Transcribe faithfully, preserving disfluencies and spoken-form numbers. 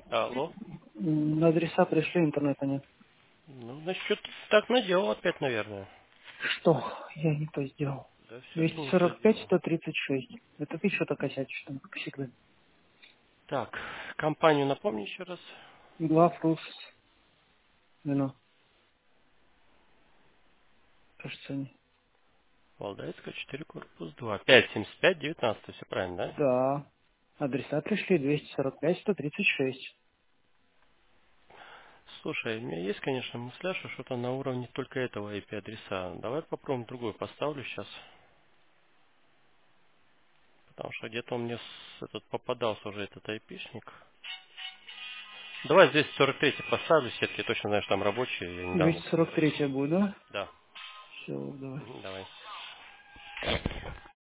Алло. М, На адреса пришли, интернета нет. Ну, значит, что-то так наделал опять, наверное. Что? Я не то сделал. Да все ты двести не то сорок пять сделал. сто тридцать шесть. Это ты что-то косячишь там, как всегда. Так, компанию напомни еще раз. Глав Рус. Вино. Кажется, они. Валдайская, четыре, корпус два. пять семьдесят пять девятнадцать. Все правильно, да? Да. Адреса пришли двести сорок пять сто тридцать шесть. Слушай, у меня есть, конечно, мысля, что что-то на уровне только этого ай пи-адреса. Давай попробуем другой поставлю сейчас. Потому что где-то он мне с- этот попадался уже этот айпишник. Давай здесь сорок три поставлю, сетки точно знаю, что там рабочие, я недавно двести сорок посмотрел. три будет, да? Да, Все, давай. мгм, давай.